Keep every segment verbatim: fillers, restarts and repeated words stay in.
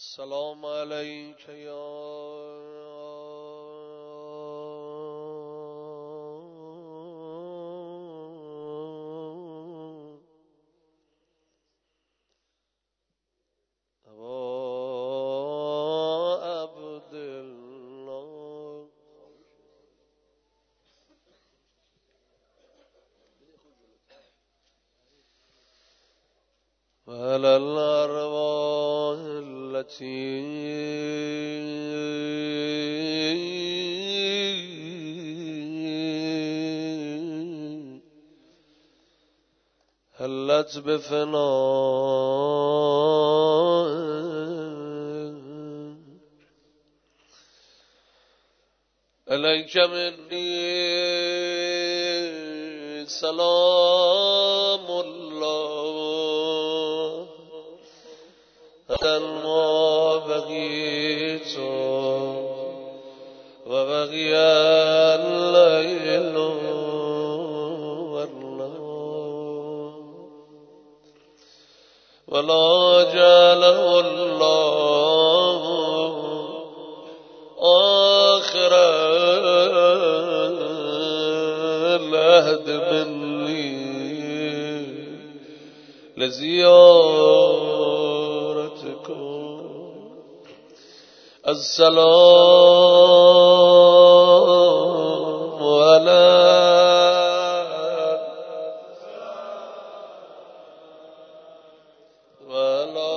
السلام علیک یا وعلى الأرواح التي هلت بفناء إليك مني سلام الله ما بقيت وبقي الليل والنهار ولا جعله الله آخر العهد مني لزيارتكم. السلام على ولا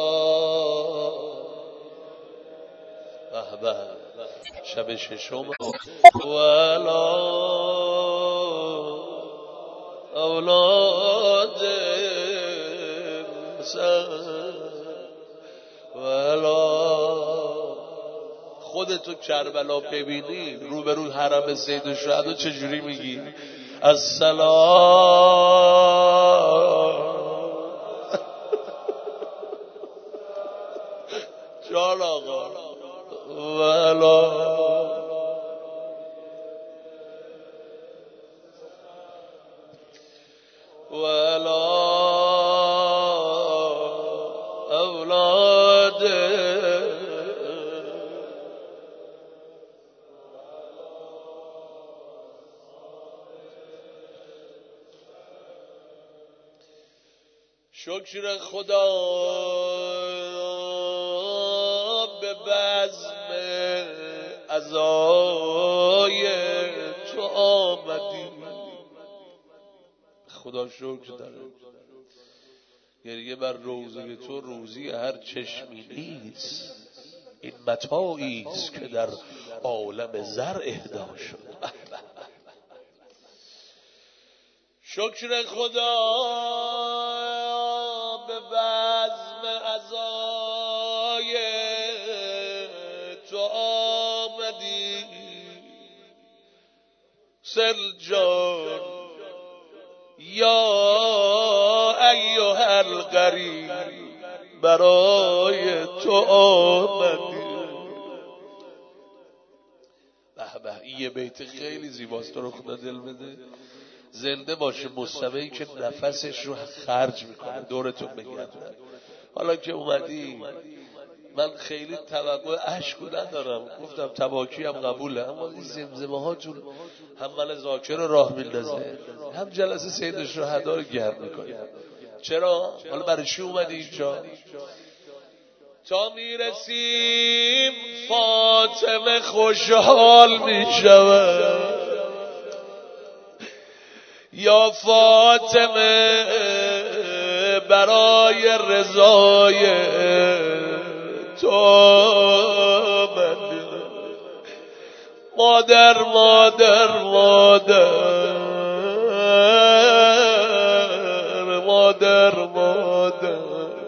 به شب ششم ولا اولاد ولا خودتو کربلا ببینی روبرو حرم سید الشهدا چجوری میگی؟ السلام جان آقا ولا ولا اولاد شکر خدا به بزم عزای تو آمدی. خدا شکر داره گریه بر روزه تو روزی هر چشمی نیست، این متاعی است که در عالم زر اهدا شد. شکر خدا به بزم عزای تو آمدی. سلجان یا ایها الغریب برای تو آمدی. به به این یه بیت خیلی زیباست، تو رو خدا دل بده زنده باشه مستمعی که نفسش رو خرج میکنه دورتون بگردن. حالا که اومدی من خیلی توقع عشق ندارم، گفتم تباکی هم قبوله، اما این زمزمه هاتون هم من ذاکر رو راه میندازه هم جلسه سید الشهدا رو گرم میکنه. چرا؟ حالا برای چی اومدی اینجا؟ تا میرسیم فاطمه خوشحال میشود. یا فاطمه برای رضای تو من مادر مادر مادر مادر مادر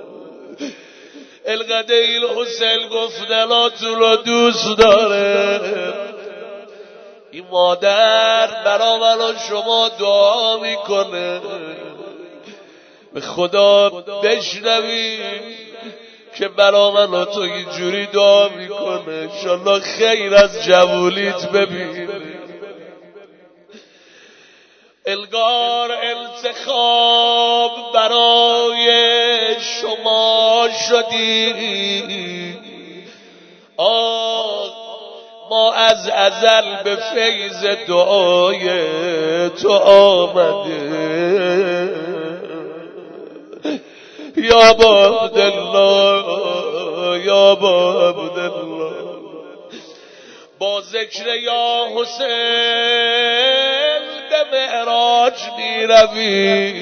القدیل حسین گفت نلاتو رو دوست داره. این مادر برا من و شما دعا میکنه، به خدا بشنویم که برا من و تو اینجوری دعا میکنه انشالله خیر از جوولیت ببین. الگار انتخاب برای شما شدی آه ما از ازل به فیض دعای تو آمده یا با عبدالله یا با عبدالله با ذکر یا حسین به معراج می روی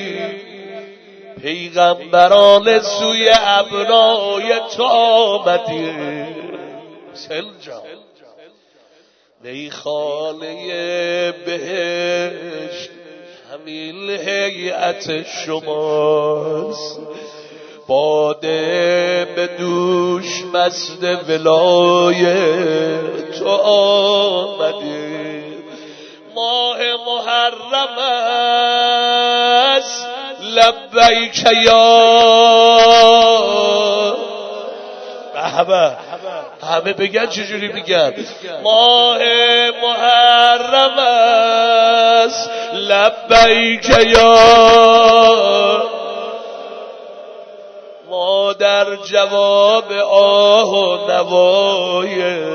پیغمبران سوی ابنای تو آمدی سلجا میخانه بهشت همین هیئت شماست باده به دوش مست ولایت تو آمدی ماه محرم است لبیک یا بابا همه بگن چجوری میگن ماه محرم است لبیک یا ما در جواب آه و نوای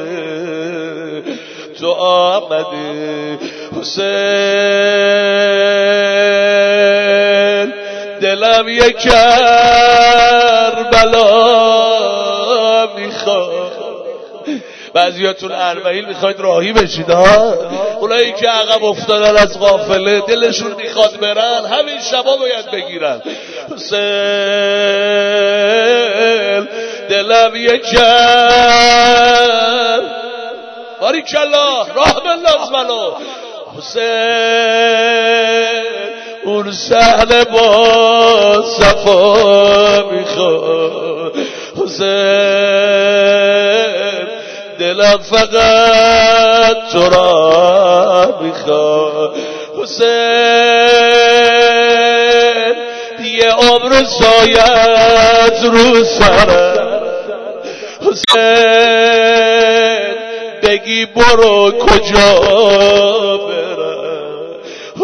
تو آمدی حسین دلم یک کربلا میخواد بعضیاتون اربعین میخواید راهی بشید ها اونایی که عقب افتادن از قافله دلشون میخواد برن همین شبا باید بگیرن حسین دلم یک کرد باریکالله راه بنداز منو حسین اون صحنه با صفا میخواد حسین دلم فقط تو را میخواد حسین یه عمر سایت رو سرم حسین بگی برو کجا برم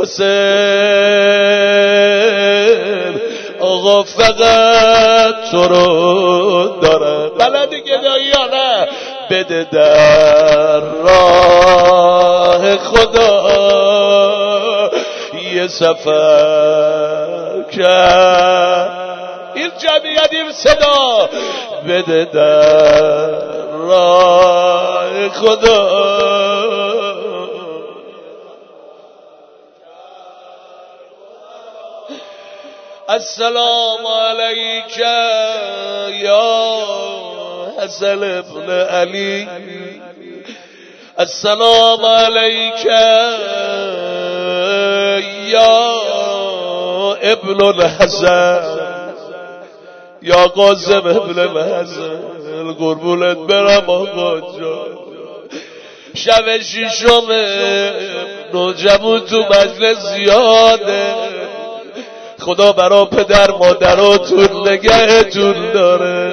حسین آقا فقط تو رو دارم بلدی گدایی یا نه بده در راه خدا یه سفر کرد این جمعیت این صدا بده در راه خدا السلام علیک یا حسن ابن علی السلام علیک یا ابن الحسن یا قاسم ابن الحسن قربونت برم آقا جان شب شیشم نوجوان تو مجلس زیاده خدا برا پدر مادراتون نگهتون داره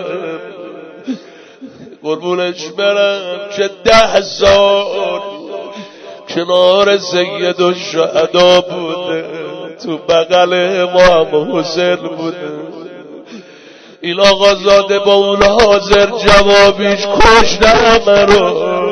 قربونش برم که ده سال کنار سید الشهدا بوده تو بغل امام حسین بوده این آقازاده با اون حاضر جوابیش کشته همه رو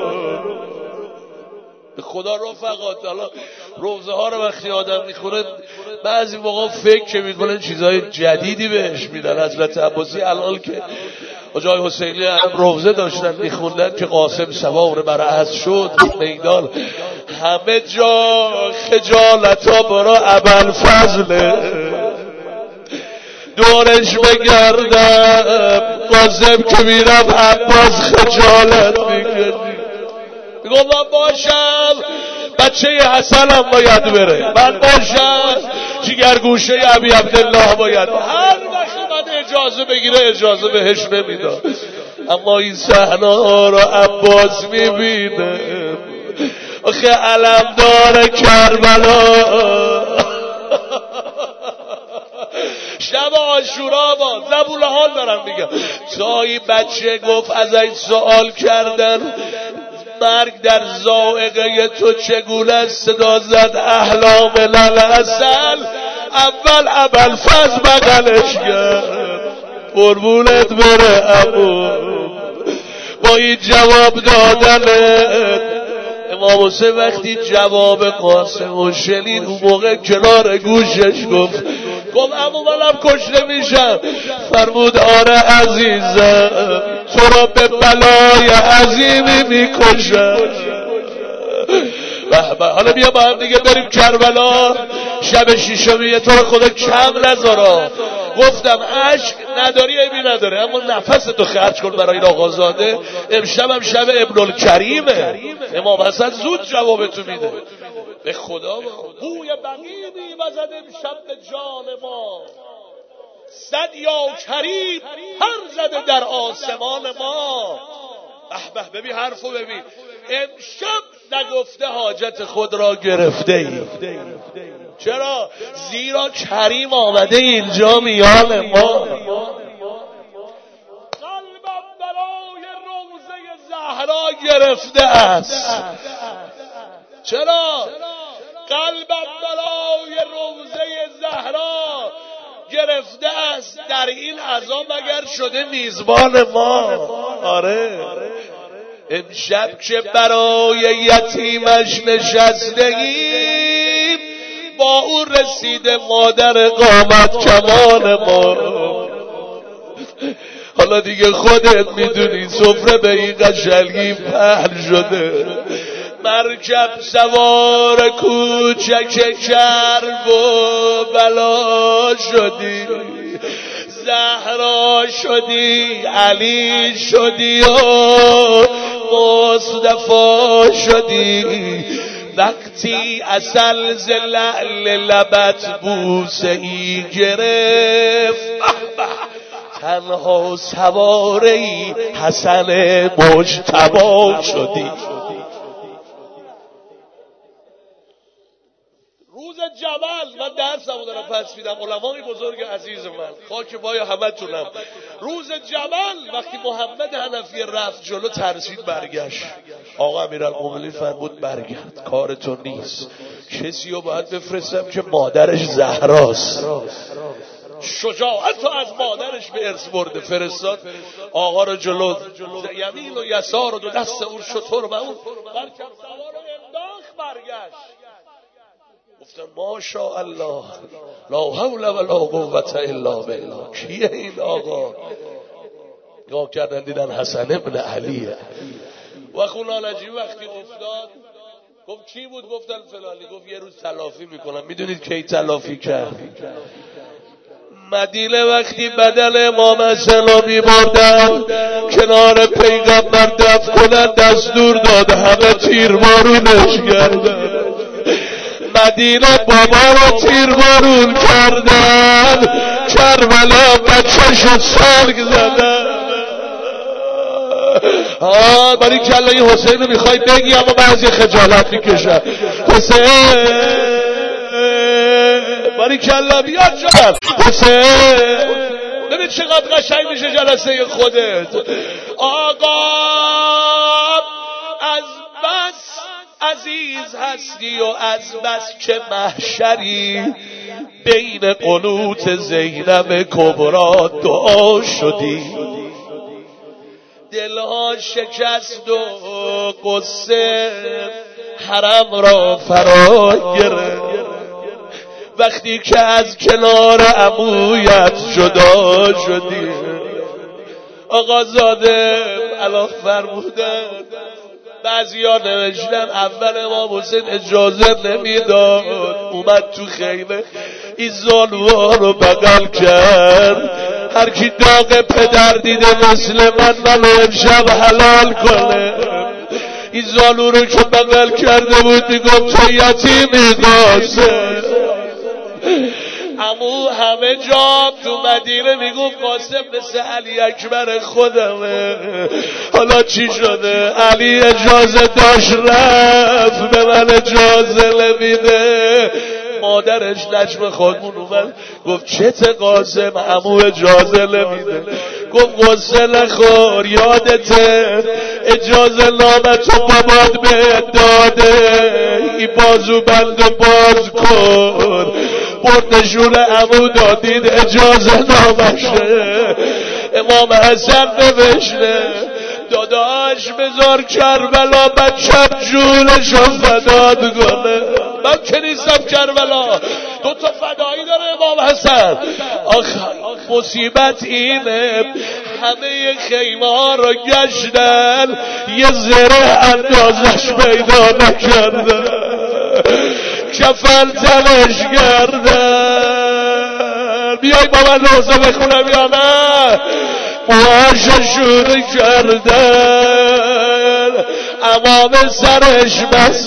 خدا رفقات. حالا روزه ها رو وقتی آدم میخونه بعضی موقع فکر میکنه چیزهای جدیدی بهش میدن. حضرت عباسی الان که آجای حسینی هم روزه داشتن میخوندن که قاسم سوار بر اسب شد میدان همه جا خجالت ها برا ابوالفضله دورش بگردم قاسم که میرم عباس خجالت میکنی میگم من باشم بچه حسن هم باید بره من باشم جگرگوشه ابی عبدالله باید هر وقت من اجازه بگیره اجازه بهش نمیداد اما این صحنه رو عباس میبینه آخه علمدار کربلا شب عاشورا با زبون حال دارم میگم تا این بچه گفت از این سوال کردن مرگ در ذائقه تو چگونه صدا زد احلام للعسل اول ابوالفضل بغلش کرد قربونت بره ابو با با این جواب دادنت. امام حسین وقتی جواب قاسم و شنید اون موقع کنار گوشش گفت گفت اما منم کشته میشم. فرمود آره عزیزم تو را به بلای عظیمی میکشم. حالا بیا با هم دیگه بریم کربلا. شب شیشمی تو رو خدا کم نذارا. گفتم عشق نداری عیبی نداره اما نفستو خرج کن برای این آقازاده. امشب هم شب ابن الکریمه. امام حسن زود جوابتو میده. به خدا بوی بقیمی وزد امشب به جان ما، صد یا کریم پر زده در آسمان ما. احبه ببین حرفو ببین. امشب نگفته حاجت خود را گرفته ای. چرا؟ زیرا کریم آمده اینجا میان ما. قلبم برای روضه زهرا گرفته است. چرا؟ قلبم برای روضه زهرا گرفته است. در این عزا مگر شده میزبان ما؟ آره امشب که برای یتیمش نشستگیم با اون رسیده مادر قامت کمان ما. حالا دیگه خودت میدونی سفره به این قشنگی پهن شده. مرکب سوار کوچک کرب و بلا شدی، زهرا شدی، علی شدی و مصطفی شدی. وقتی عسل ز لعل لبت بوسه ای گرفت تنها سواره حسن مجتبی شدی. روز جبل من درسمو دارم پس میدم علمای بزرگ عزیز من خاک پای همتونم. روز جبل وقتی محمد حنفی رفت جلو ترسید برگشت. آقا امیرالمومنین فرمود برگرد کار تو نیست، کسی رو باید بفرستم که مادرش زهراست. شجاعت رو از مادرش به ارث برده. فرستاد آقا رو جلو یمین و یسار و دو دست اون شطور و اون برکب سوار رو انداخت برگشت. گفتن ماشاء الله لا حول ولا قوة الا بالله. کیه این آقا؟ نگاه کردن دیدن حسن ابن علیه. و خونالجی وقتی افتاد گفت کی بود؟ گفتن فلانی. گفت یه روز تلافی میکنم. میدونید کی تلافی کرد؟ مدینه وقتی بدن امام حسن رو میبردن کنار پیغمبر دفن کنن دستور داد همه تیربارونش کردن. مدینه بابا رو تیربارون کردن، کربلا بچه‌شو سنگ زدن. آه باری کلا این حسین رو میخوای بگی اما بعضی خجالت میکشن. حسین باری کلا بیاد جان حسین. ببین چقدر قشنگ میشه جلسه خودت. آقا از بس عزیز هستی و از بس که محشری بین قنوت زینب کبرا دعا شدی. دلها شکست و قصه حرم را فرا گرفت. وقتی که از کنار عمویت جدا شدی. آقا زاده الان فرمودن بعضی ها نوشتن اول امام حسین اجازه نمیداد، اومد تو خیمه این زانوها رو بغل کرد. هر کی داغ پدر دیده مثل من منو امشب حلال کنه. این زانو رو که بغل کرده بود میگفت تو یتیمی قاسم. امو همه جا تو مدینه میگفت قاسم مثل علی اکبر خودمه. حالا چی شده؟ علی اجازه داشت رفت به من اجازه نمیده. مادرش نجم خانمون اومد گفت چته قاسم؟ امو اجازه نمیده. گفت غصه نخور یادته اجازه نامتو بابات بهت داده، این بازو بند باز کن. بردشون عمو دادید اجازه نامشه. امام حسن نوشته داداش بذار کربلا بچم جونشو فداد کنه. من که نیستم کربلا، دو تا فدایی داره امام حسن. آخ مصیبت اینه همه خیمه رو گشتن یه زره اندازش پیدا نکردن، کفن تنش کردن. بیای با من روزه بخونم یا نه؟ موهاشو کردن، امام سرش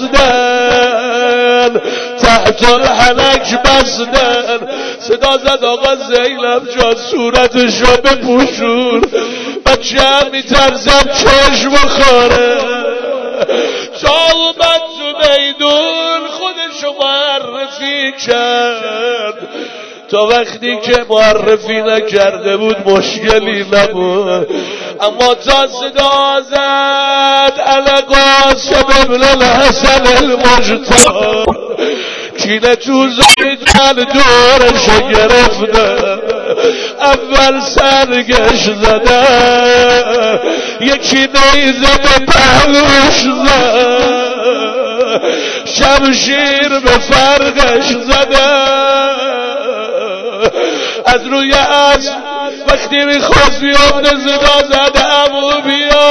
بستن، تحت الحلق بستن. صدا زد آقا زینب جان صورتشو بپوشون، بچه هم میترزم چشم بخوره. تا اومد تو میدون خودشو معرفی کرد، تا وقتی که معرفی نکرده بود مشکلی نبود. اما تا صدا زد انا قاسم ابن الحسن المجتبی، کینه تو زیدن دورشو گرفته، اول سرگش زده، یکی نیزه به پهلوش زد، شمشیر به فرقش زده. از روی اسب وقتی میخواست بیامده صدا زده ابو بیا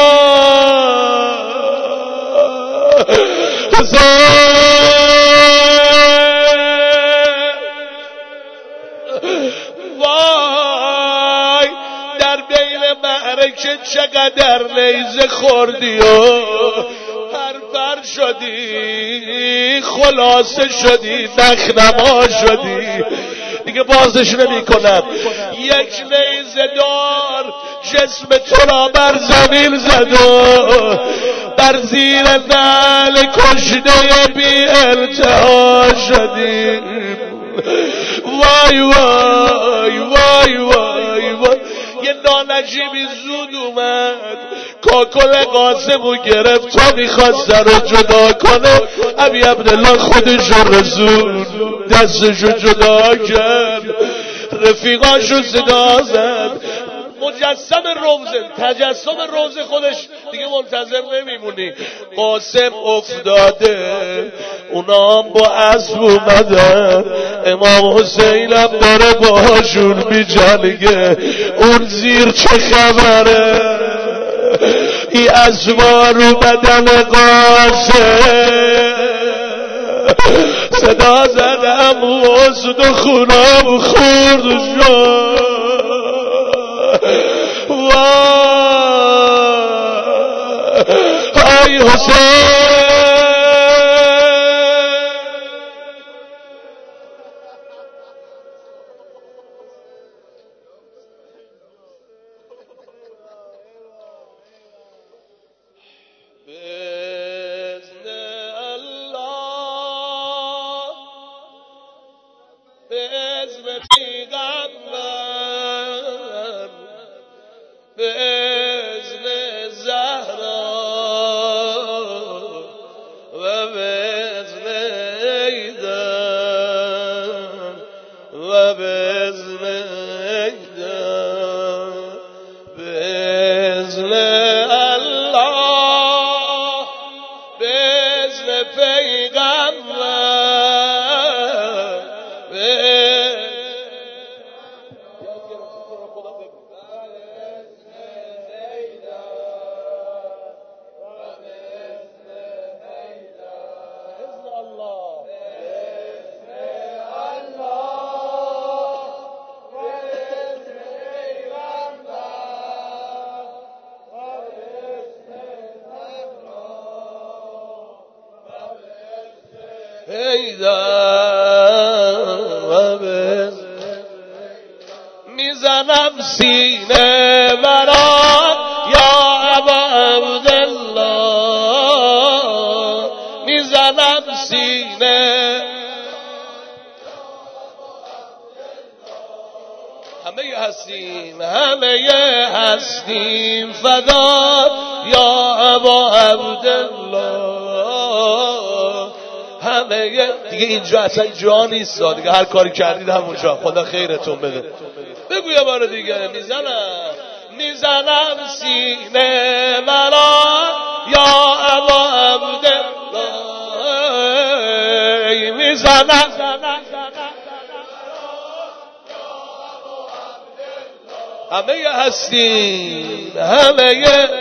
وای در بین معرکه چقدر نیزه خوردی و پرپر شدی، خلاصه شدی، نخنما شدی، دیگه بازش نمی کنم. یک نیزه دار جسم تو را بر زمین زد و در زیر نعل کشته بی التها شدی. وای وای وای وای وای. یه نانجیبی زود اومد کاکل قاسمو گرفت تا میخواست سر رو جدا کنه. ابی عبدالله خودشو رسون دستشو جدا کرد، رفیقاشو صدا زد. مجسم روزه تجسم روزه خودش دیگه منتظر نمیمونی. قاسم افتاده اونا هم با اسب اومدن، امام حسینم داره باهاشون میجنگه. اون زیر چه خبره؟ ای اسبا رو بدن قاسم صدا زدم واسد و خونم خورد شد. وای حسین میزنم سینه برات یا ابا عبدالله، میزنم سینه. همه هستیم همه هستیم فدا یا ابا عبدالله. همه دیگه اینجا اصلا جا نیست دیگه، هر کاری کردید همونجا. خدا خیرتون بده. بگو یه بار دیگه. میزنم میزنم سینه من میزنن همه هستیم همه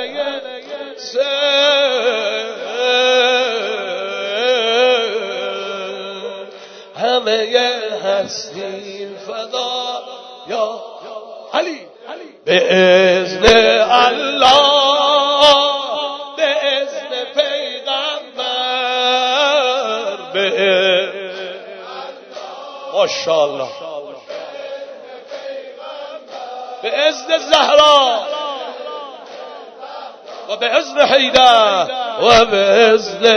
همه هستیم فدا یا علی به اذن الله به اذن پیغمبر به اذن ماشاءالله به اذن زهرا و به اذن حیدر و به اذن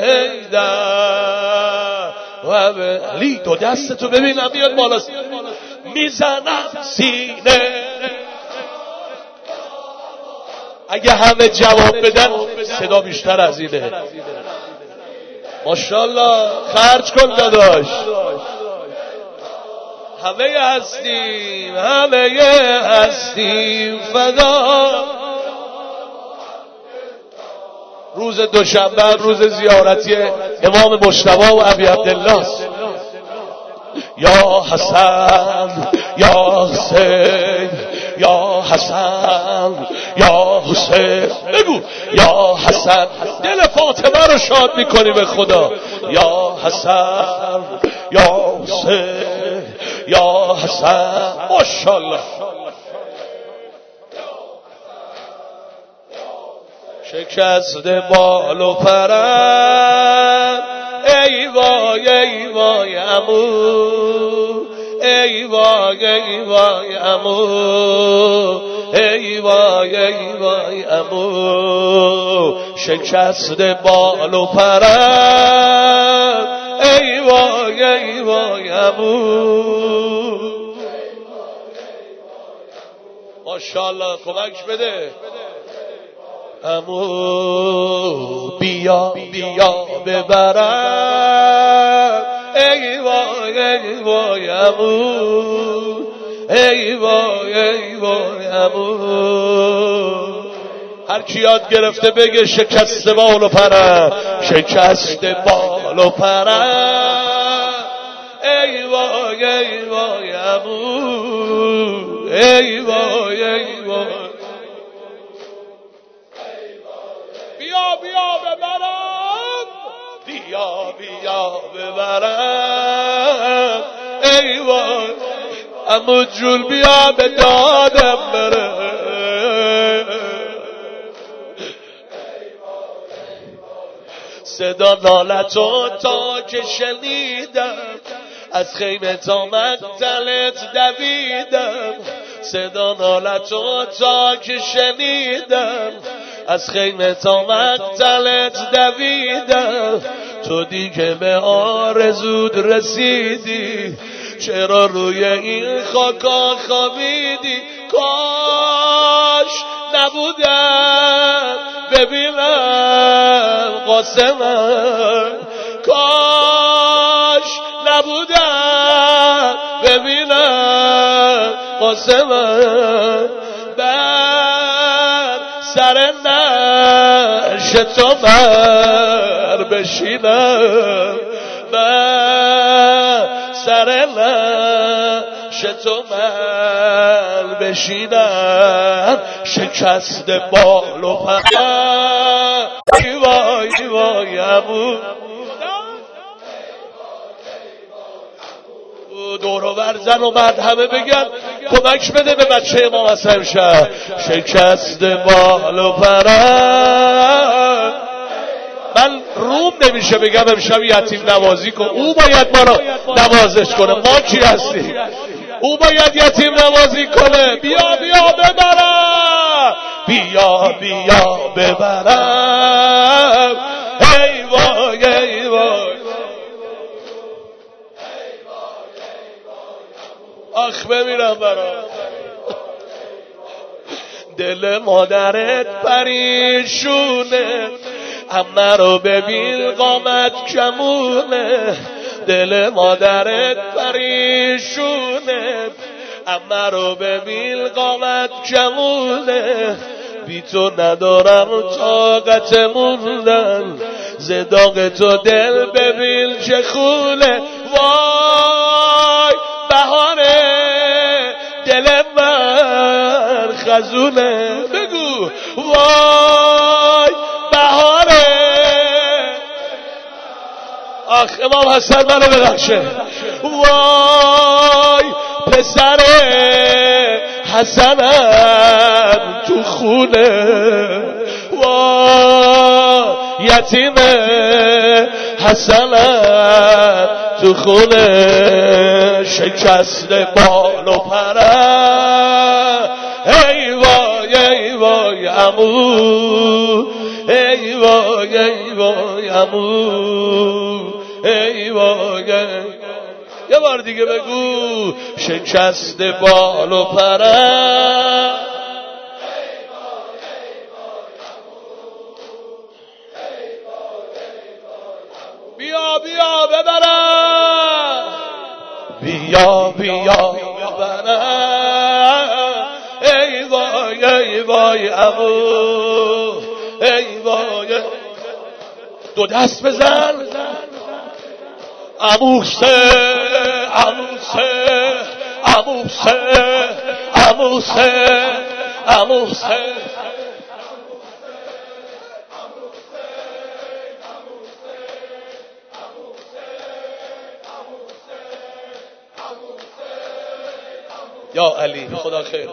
حیدر و به علی دو دستتو ببینم بیاد بالا میزنم سینه اگه همه جواب بدن صدا بیشتر از اینه ماشاءالله خرج کن داداش همه هستیم همه هستیم فدا روز دوشنبه روز زیارتی امام مجتبی و ابی عبدالله یا حسن یا حسین یا حسن یا حسین بگو یا حسن دل فاطمه رو شاد میکنی به خدا یا حسن یا حسین یا حسن ماشاءالله شکست بال و پرم ای وای ای وای عمو ای وای ای وای عمو ای وای ای وای عمو شکست بال و پرم ای وای ای وای عمو ماشاءالله کمکش بده عمو بیا بیا ببرم ای وای ای وای عمو ای وای ای وای عمو هر کی یاد گرفته بگه شکست بال و پرم شکست بال و پرم ای وای ای وای عمو ای وای ای وای بیا بیا ببرم بیا بیا ببرم ای وای عمو جون بیا به دادم بره صدا نالتو تا که شنیدم از خیمه تا مقتلت دویدم صدا نالتو تا که شنیدم از خیمه تا مقتلت دویدم تو دیگه به آرزود رسیدی چرا روی این خاکا خوابیدی کاش نبودم ببینم قاسمم کاش نبودم ببینم قاسمم بر سر نعش تو مر بشینم بر سر نعش تو مر بشینم شکست بال و پرم ای وای ای وای عمو دورو برزن و مرد همه بگن کمک بده به بچه امام حسن شهر شکست بال و پرم من روم نمیشه بگم امشب یتیم نوازی کن او باید ما رو نوازش کنه ما کی هستیم او باید یتیم نوازی کنه بیا بیا ببرم بیا بیا ببرم ای وای ای وای آخ بمیرم برام دل مادرت پریشونه همه رو ببین قامت کمونه دل مادرت پریشونه همه رو ببین قامت کمونه بی تو ندارم طاقت موندن زداق تو دل ببین چه خوله وای بهار دل من خزونه بگو وای بهار آخ امام حسن منو ببخشه وای پسر حسنم تو خونه وای یتیم حسنم تو خونه شکست بال و پره ای وای ای وای عمو ای وای ای وای عمو ای وای یه بار دیگه بگو شکست بال و پره بیا بیا ببرم بیا بیا ببرم ای وای ای وای عمو ای وای دو دست بزن عموسه عموسه عموسه عموسه عموسه یا علی خدا خیر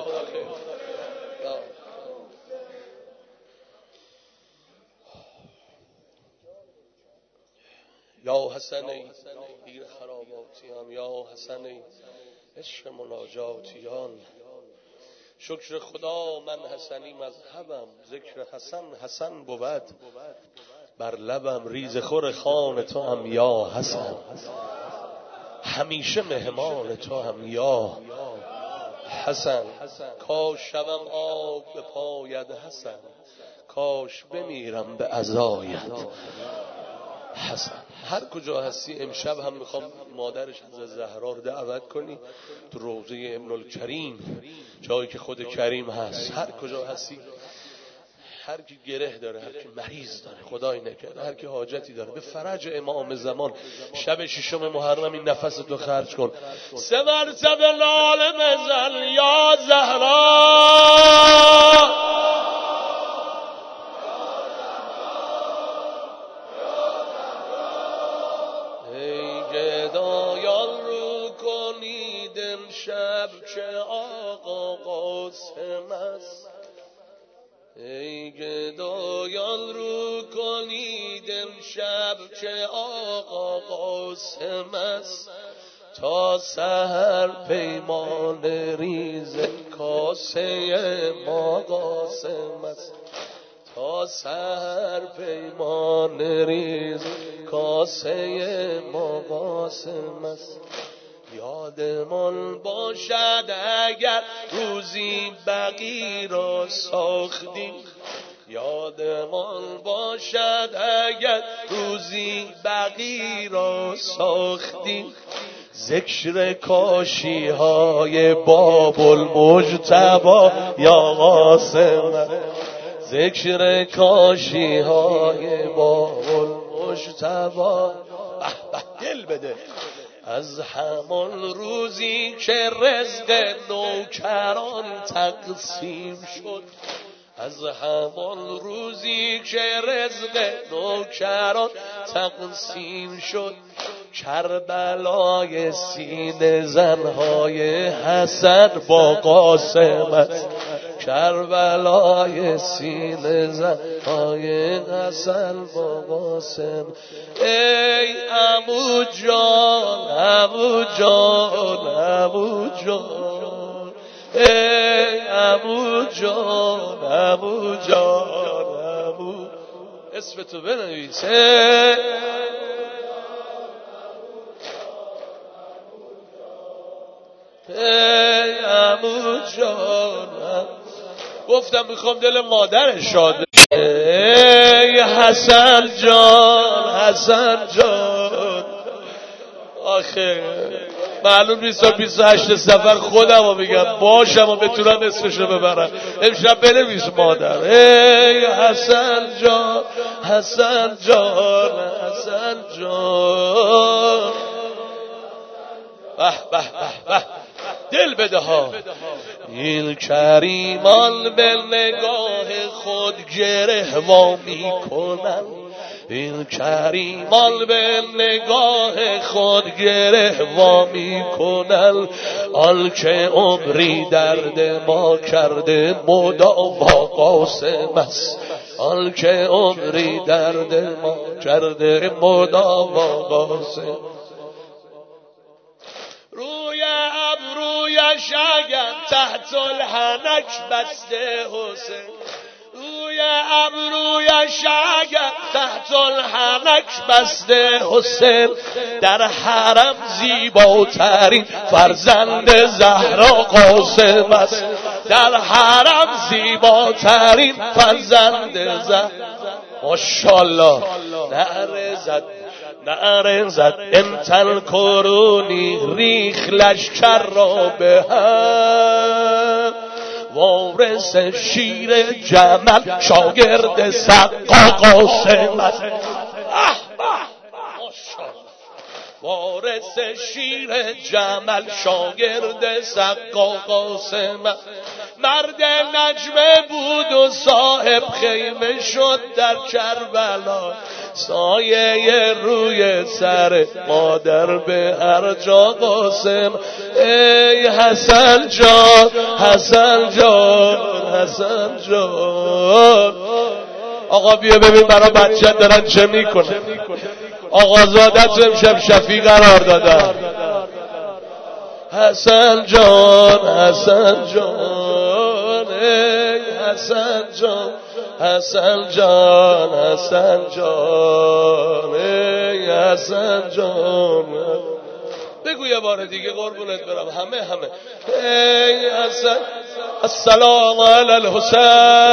یا حسنی پیر خراباتیان یا حسنی عشق مناجاتیان شکر خدا من حسنی مذهبم ذکر حسن حسن بود بر لبم ریز خور خان تو هم یا حسن همیشه مهمان تو هم یا حسن کاش شوم آب به پاید حسن کاش بمیرم به عزایت حسن هر کجا هستی امشب هم میخوام مادرش از زهرا رو دعوت کنی تو روضه ابن الکریم جایی که خود کریم هست هر کجا هستی هر کی گره داره هر کی مریض داره خدای نکرده هر کی حاجتی داره به فرج امام زمان شب ششم محرم این نفس تو خرج کن سه مرتبه لاله بزن یا زهرا شب چه آقا قاسم است ای گدایان رو کنید امشب چه آقا قاسم است تا سحر پیمان ریز کاسه ما قاسم است تا سحر پیمان ریز کاسه ما قاسم است یادمان باشد اگر روزی بقی را ساختیم یادمان باشد اگر روزی بقی را ساختیم ذکر کاشی های باب المجتبی یا قاسم ذکر کاشی های باب المجتبی دل بده از همان روزی که رزق نوکران تقسیم شد از همان روزی که رزق نوکران تقسیم شد کربلای سینه زنهای حسن با قاسم است کربلای سینه زنهای حسن با قاسم ای عمو جان عمو جان عمو جان ای عمو جان عمو جان عمو اسم تو بنویس ای عمو جان گفتم میخوام دل مادر شاد ای حسن جان حسن جان آخه معلوم نیست بیست و هشت سفر خودم رو میگم باشم و بتونم اسمش رو ببرم امشب بنویس مادر ای حسن جان حسن جان حسن جان به به به به دل بده ها. این کریمان به نگاه خود گره وا میکنن، این کریمان به نگاه خود گره وا میکنن. آن که عمری درد ما کرده مداوا قاسم است، آن که عمری درد ما کرده مداوا قاسم. روی ابرویش اگر تحت الحنک بسته حسین، روی ابرویش اگر تحت الحنک بسته حسین. در حرم زیباترین فرزند زهرا قاسم است، در حرم زیباترین فرزند زهرا. ماشاءالله نعره زد نعره زد انتل کرونی ریخ لشکر را به هم. وارث شیر جمل شاگرد سقا قاسم است، وارث شیر جمل شاگرد سقا قاسم است. مرد نجمه بود و صاحب خیمه شد در کربلا، سایه روی سر مادر به هر جا قاسم. ای حسن جان حسن جان حسن جان. آقا بیا ببین برای بچه دارن چه میکنه. آقازادت امشب شفیع قرار دادن. حسن جان حسن جان ای حسن جان حسن جان حسن جان ای حسن جان. بگو یه بار دیگه قربونت برم همه همه. ای حسن السلام علی الحسین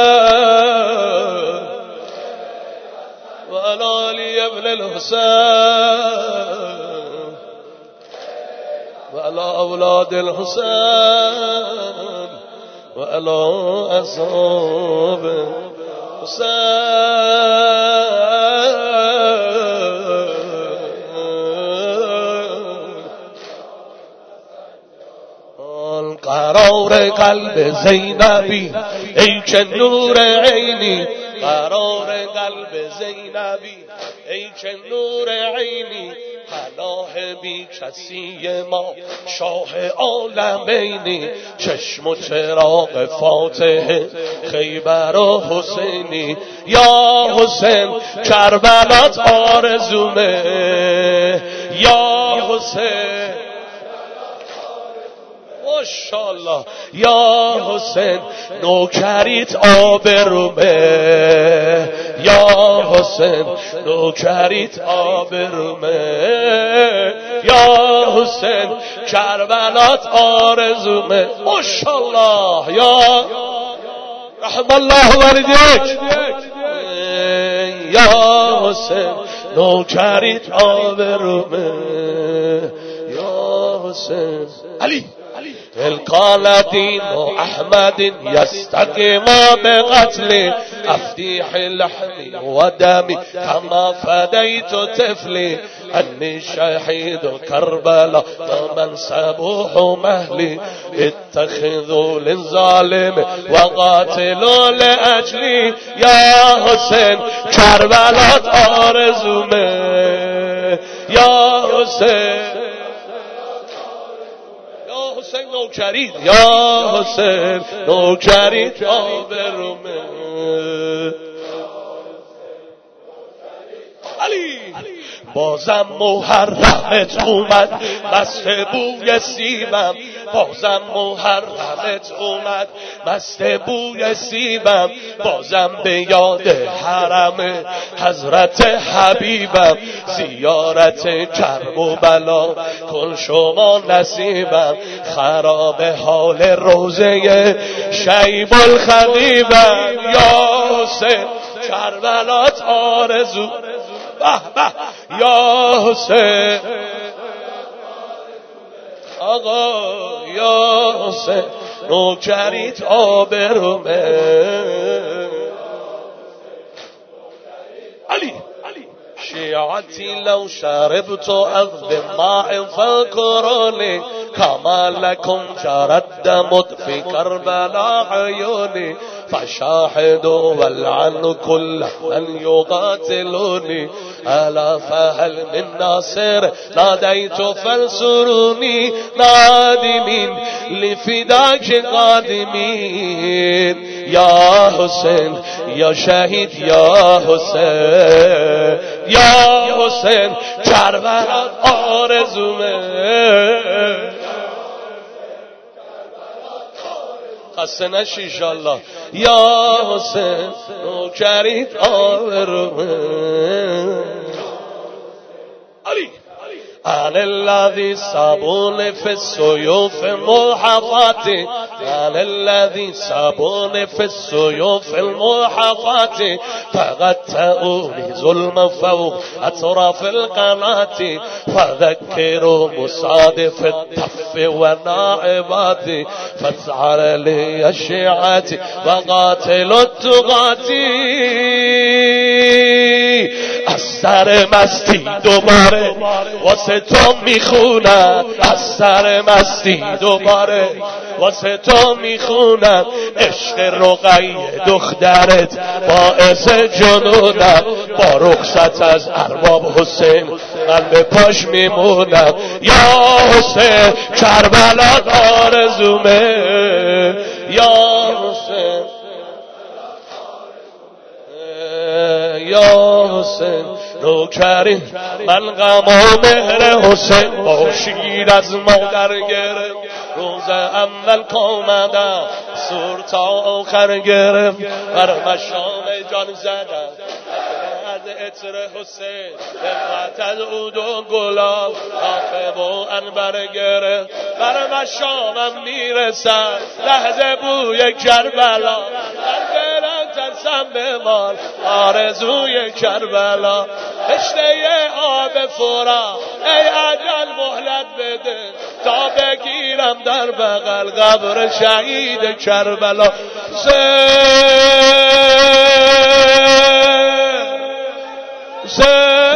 و علی علی ابن الحسین و علی اولاد الحسین و علی اصحاب حسین. قرار قلب زینبی ای که نور عینی، قرار قلب زینبی ای که نور عینی. پناه بی کسی ما شاه عالمینی، چشم و چراغ فاتح خیبر و حسینی. یا حسین کربلات آرزومه، یا حسین ماشاءالله. یا حسین نوکریت آبرومه، یا حسین نوکریت آبرومه. یا حسین کربلات آرزومه. ماشاءالله یا رحم الله والدیک. یا حسین نوکریت آبرومه، یا حسین. علی القال دين أحمد يستقيم بقتل أفتيح لحمي ودمي كما فديت طفلي أني شهيد كربلاء ومن سبوح مهلي اتخذوا للظالم وقاتلوا لأجلي. يا حسين كربلاء آرزومه، يا حسين حسین نوکرید، یا حسین نوکرید آبرومه. علی بازم محرمت اومد مست بوی سیبم، بازم محرمت اومد مست بوی سیبم. بازم به یاد حرم حضرت حبیبم، زیارت کرب و بلا کل شما نصیبم. خراب حال روزه شیب الخدیبم، یا حسین کربلات آرزو. به به یا حسین آقا، یا حسین نوکریت آبرومه. علی شیعتی لو شربت از ماء فذكروني كما لكم جرى الدم في كربلاء عيوني فشاهدوا والعن كل من يقاتلوني ألا فهل من ناصر ناديت فانصروني نادمين لفداك قادمين يا حسين يا شهيد يا حسين يا حسين کربلا آرزومه خسته نشی انشالله یا حسین نوکریت آبرومه علی عن الذي صابون في السيوف الملحفات عن الذي صابون في السيوف الملحفات فغتأوني ظلما فوق أطراف القناة فذكروا مصادف التف والنائبات فاسعر لي الشيعة وقاتل التقات از سر مستی دوباره واسه تو میخونم از سر مستی دوباره واسه تو میخونم عشق رقیه دخترت باعث جنونم با رخصت از ارباب حسین قلب پاش میمونم یا حسین کربلا آرزومه یا حسین یا حسین نوکری من غم و مهر حسین با شیر از مادر گرم روز اول کامدم سور تا آخر گرم بر مشام جان زدم از عطر حسین دلت از عود و گلاب آخه با انبر گرم بر مشامم میرسم لحظه بوی کربلا ترسم به مال آرزوی کربلا تشنه آب فرا ای اجل مهلت بده تا بگیرم در بغل قبر شهید کربلا زه زه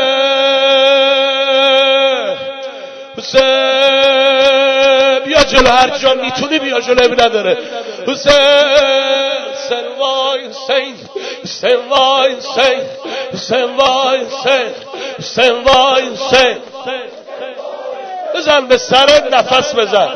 زه بیا جلو هر جا میتونی بیا جلو اب نداره حسین سلوای حسین سلوای حسین سلوای حسین سلوای حسین بزن به سرت نفس بزن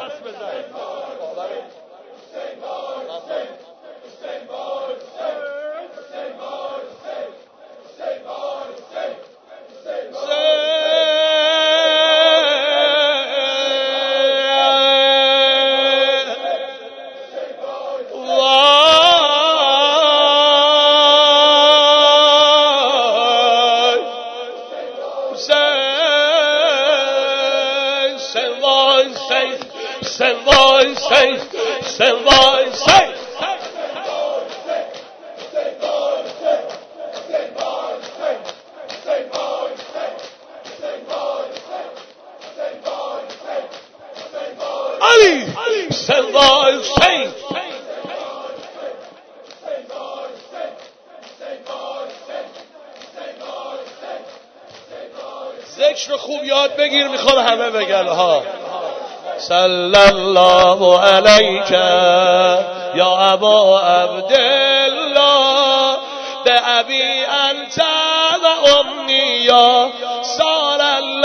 ذکر خوب یاد بگیر میخوام همه بگن ها صلی الله علیک یا ابا عبدالله به ابی انت و امی یا سال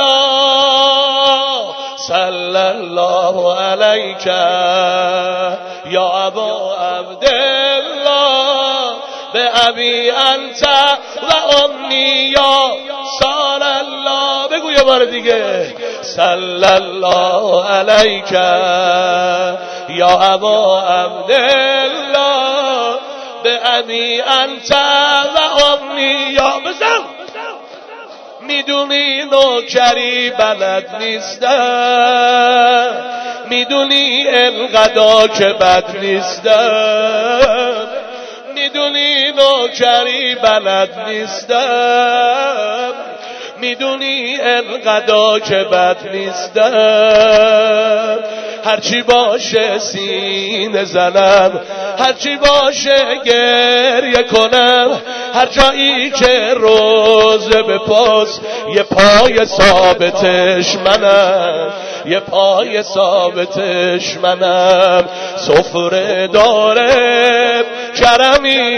الله صلی الله علیک یا ابا عبدالله به ابی انت و امی یا سال الله بگو یه بار دیگه صلی الله علیک یا ابا عبدالله به ابی انت و امی یا بزن میدونی نوکری بلد نیستم میدونی انقدر که بد نیستم میدونی نوکری بلد نیستم میدونی انقدر که بد نیستم هرچی باشه سینه زنم، هرچی باشه گریه کنم، هر جایی که روزه به پاس یه پای ثابتش منم، یه پای ثابتش منم. سفره داره کرمی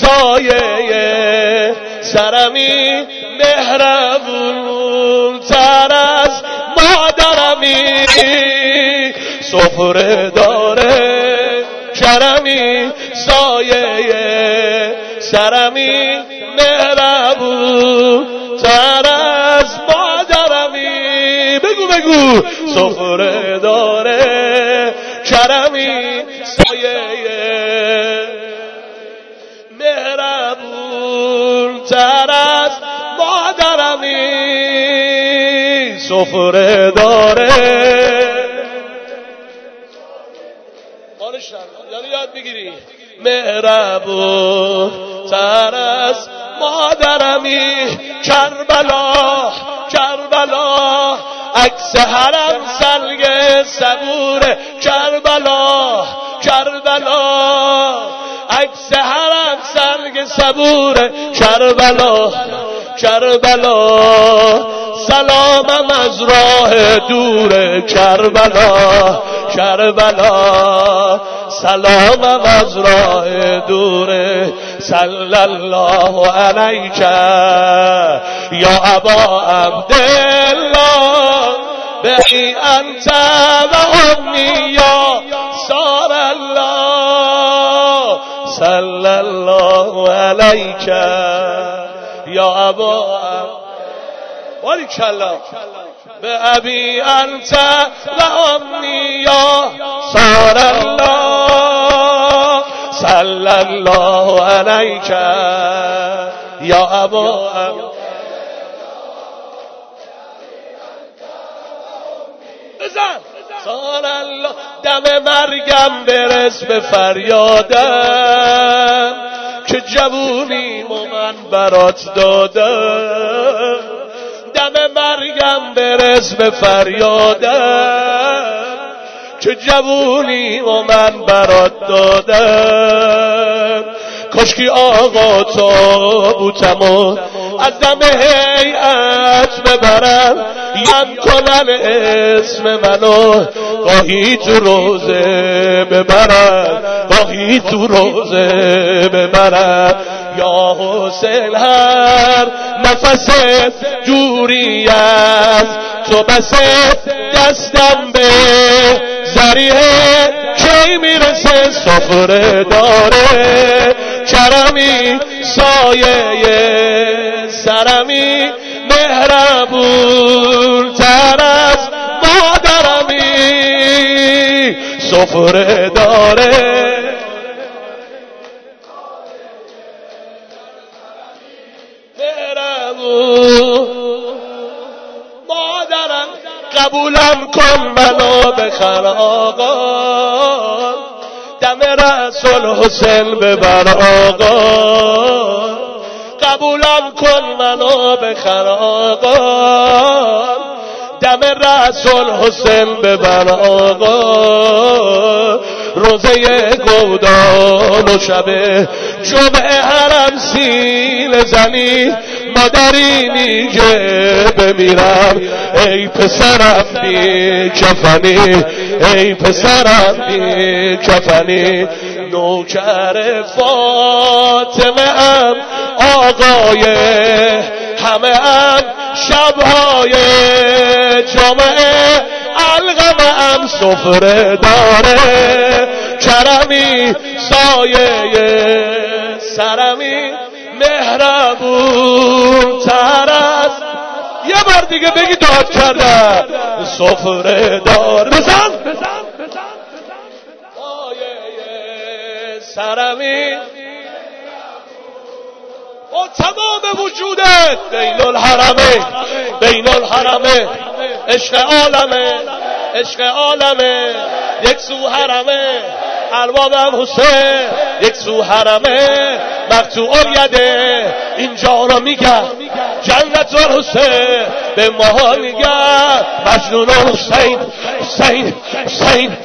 سایه سرمی، مهربون تر از مادرمی. سفره داره کرمی سایه سرمی، مهربون تر از مادرمی. بگو بگو سفره داره کرمی سایه مهربون تر از مادرمی. سفره داره یعنی یاد بگیری مهربون تر از مادرمی. کربلا کربلا عکس حرم سلگ صبوره. کربلا کربلا عکس حرم سلگ صبوره. کربلا کربلا سلامم از راه دوره. کربلا کربلا سلامم از راه دوره. صلی الله علیک یا ابا عبدالله، بی انت و امی یا سار الله. صلی الله علیک یا ابا باریک الله، به ابی انت و امی یا سار الله. صلی الله علیک یا ابا بزن سار الله. دم مرگم برس به فریادم، که جوونیم و من برات دادم. دم مرگم برس به فریادم، که جوونی و من برات دادم. کاشکی آقا تابوتمو از دم هیئت ببرن، یم کنن اسم منو گاهی تو روزه ببرن، گاهی تو روزه ببرن. یا حسین هر نفس دوری از تو بس دستم به زریه کی میرسه. سفره داره کرمی سایه سرمی، مهربون تر از مادرمی. سفره داره مادرم. قبولم کن منو بخر آقا، دم رسول حسین ببر آقا. قبولم کن منو بخر آقا، دم رسول حسین ببر آقا. روزه گودان و شبه جمعه حرم سینه زنی، مادری میگه بمیرم ای پسرم بی کفنی، ای پسرم بی کفنی. نوکر فاطمه ام آقای همه ام، شبهای جمعه القمه ام. سفره داره کرمی سایه سرمی، مهربون تر از. یه بار دیگه بگی داد کردن. سفره دار بزن سایه سرمی با تمام وجودت. بین الحرمه بین الحرمه عشق عالمه عشق عالمه. یک سو حرمه اربابم حسین، یک سو حرمه مقطوع الیده. اینجا رو میگم جنت الحسین به ما نگر مجنون حسین حسین حسین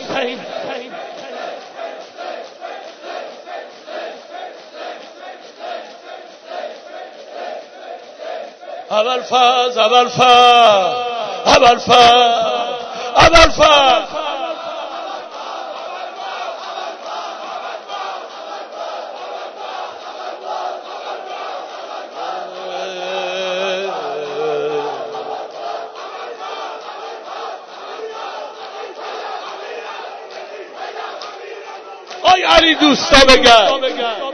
اول فاز اول فاز اول فاز اول فاز آی علی دوستا بگن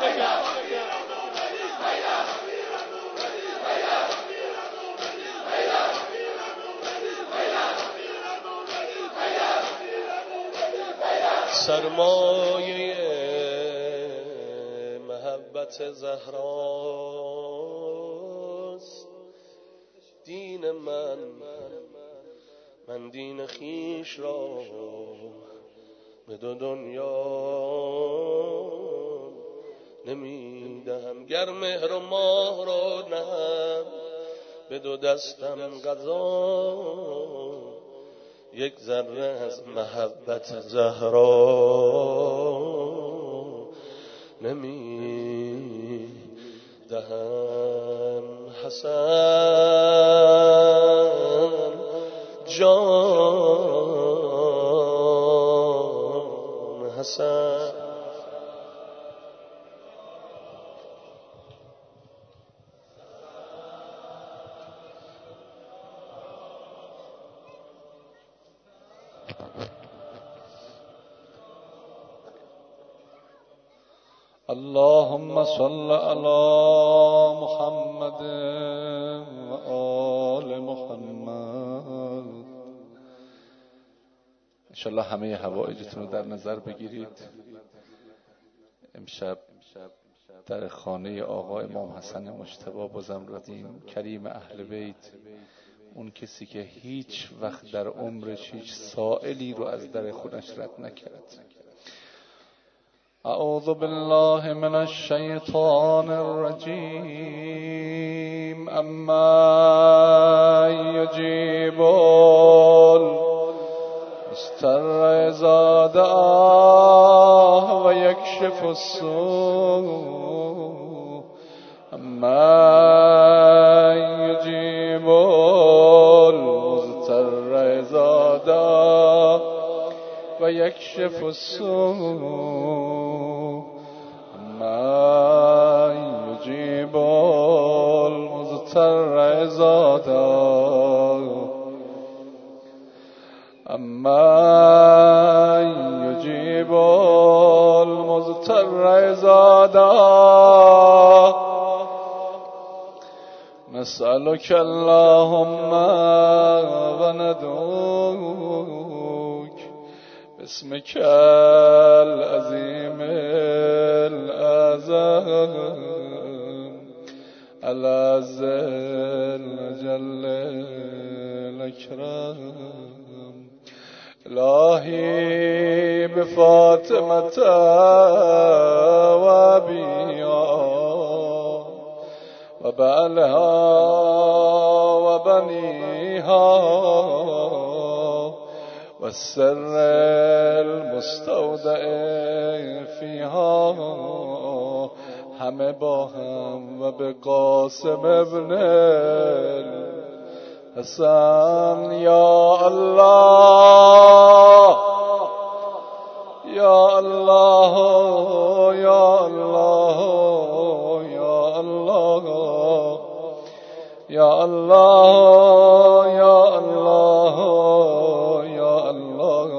سرمایه محبت زهراست دین من من دین خیش را به دو دنیا نمیدهم گر مهر و ماه را نهم به دو دستم قضا یک ذره از محبت زهرا نمی دهم حسن جان حسن اللهم صل على محمد و آل محمد. انشالله همه حوائجتون رو در نظر بگیرید. امشب در خانه آقا امام حسن مجتبی بازم رفتیم، کریم اهل بیت، اون کسی که هیچ وقت در عمرش هیچ سائلی رو از در خودش رد نکرد. اعوذ بالله من الشیطان الرجیم. اما یجیب المضطر اذا دعاه و یکشف السوء. اما یجیب المضطر اذا دعاه و یکشف السوء. اما یجیب المضطر اذا دعاه. اما یجیب المضطر اذا دعاه. نسألك اللهم و ندعوك باسمك العظيم الأعظم العز الجل الأكرم. إلهي بفاطمة وأبيها وبعلها وبنيها والسر المستودع فيها همه با هم و به قاسم ابن حسن. یا الله یا الله یا الله یا الله یا الله یا الله یا الله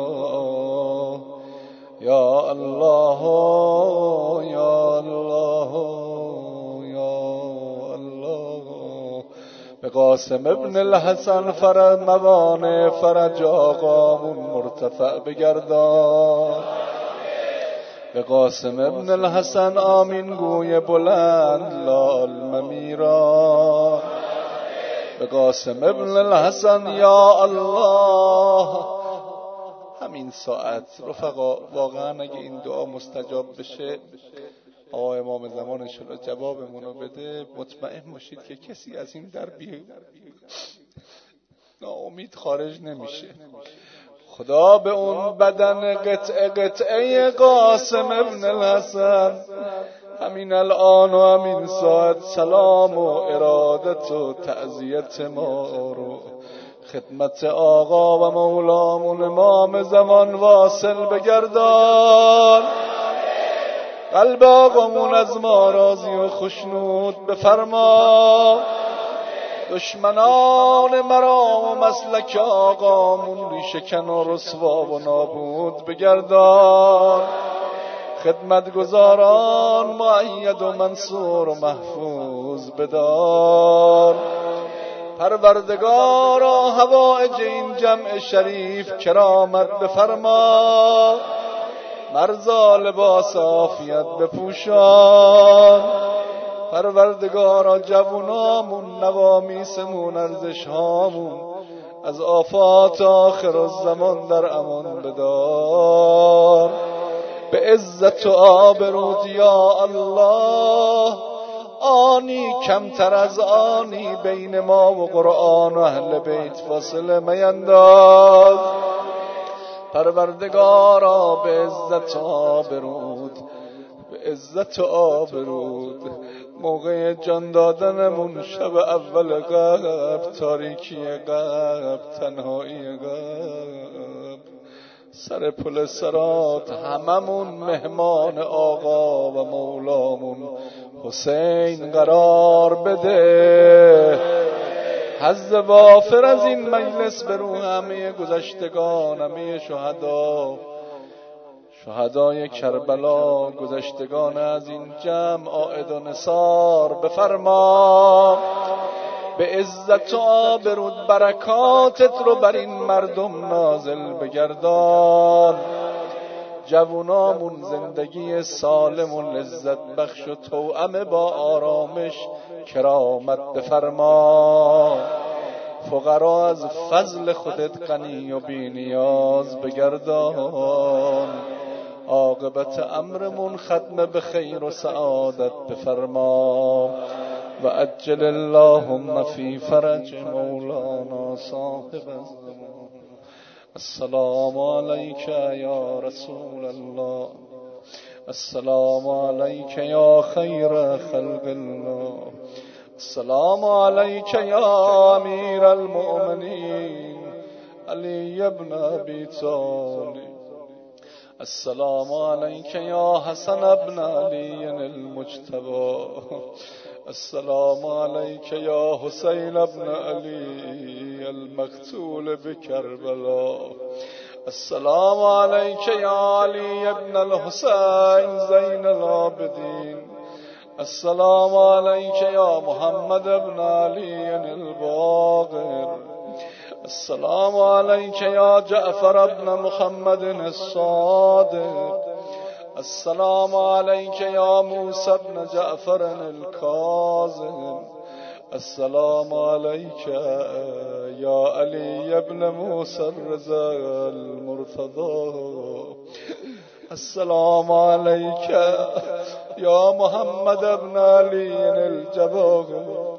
یا الله یا الله یا الله. به قاسم ابن الحسن فرج موانع فرج آقامون مرتفع بگردان. به قاسم ابن الحسن آمین گوی بلند لال ممیران. به قاسم ابن الحسن یا الله. همین ساعت رفقا واقعا اگه این دعا مستجاب بشه آقا امام زمان انشالله جوابمون رو بده، مطمئن باشید که کسی از این در بی ناامید خارج نمیشه. خدا به اون بدن قطعه قطعه قاسم ابن الحسن همین الان و همین ساعت سلام و ارادت و تعزیت ما رو خدمت آقا و مولامون امام زمان واصل بگردان. قلب آقامون از ما راضی و خوشنود بفرما. دشمنان مرام و مسلک آقامون ریشه کن و رسوا و نابود بگردان. خدمتگزاران مؤید و منصور و محفوظ بدار. پروردگارا حوائج این جمع شریف کرامت بفرما. مرزا لباس عافیت بپوشان. پروردگارا جوانامون نوامیسمون ارزشهامون از آفات آخر الزمان در امان بدار. به عزت و آبرود یا الله آنی کمتر از آنی بین ما و قرآن و اهل بیت فاصله مینداز. پروردگارا به عزت و آبرود به عزت و آبرود موقع جان دادنمون شب اول قبل، تاریکی قبل، تنهایی قبل، سر پل صراط هممون مهمان آقا و مولامون حسین قرار بده. حظ وافر از این مجلس برو همه گذشتگان، همه شهدا، شهدای کربلا، گذشتگان از این جمع عائد و نثار بفرما. به عزت و آبرود برکاتت رو بر این مردم نازل بگردان. جوانامون زندگی سالم و لذت بخش و توأم با آرامش کرامت بفرما. فقرا از فضل خودت غنی و بی نیاز بگردان. عاقبت امرمون ختم به خیر و سعادت بفرما. و عجل اللهم فی فرج مولانا صاحب الزمان. السلام علیک یا رسول الله. السلام علیک یا خیر خلق الله. السلام علیک یا امیر المؤمنین علی ابن ابی طالب. السلام علیک یا حسن ابن علی المجتبی. السلام علیک یا حسین ابن علی المقتول بکربلا. السلام علیک یا علی ابن الحسین زین العابدین. السلام علیک یا محمد ابن علی الباقر. السلام علیک یا جعفر ابن محمد الصادق. السلام علیک یا موسی ابن جعفر الکاظم. السلام علیک یا علی ابن موسی الرضا المرتضی. السلام علیک یا محمد ابن علی الجواد.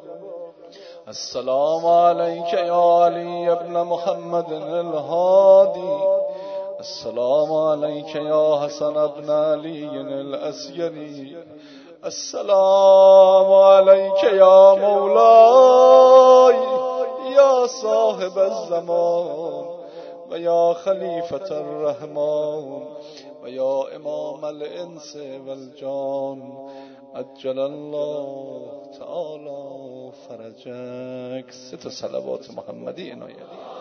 السلام علیک یا علی ابن محمد الهادی. السلام علیک یا حسن ابن علی الاسیری. السلام علیک یا مولای یا صاحب الزمان و یا خلیفة الرحمن و یا امام الانس والجان. عجل الله تعالی فرجک. سه تا صلوات محمدی عنایت.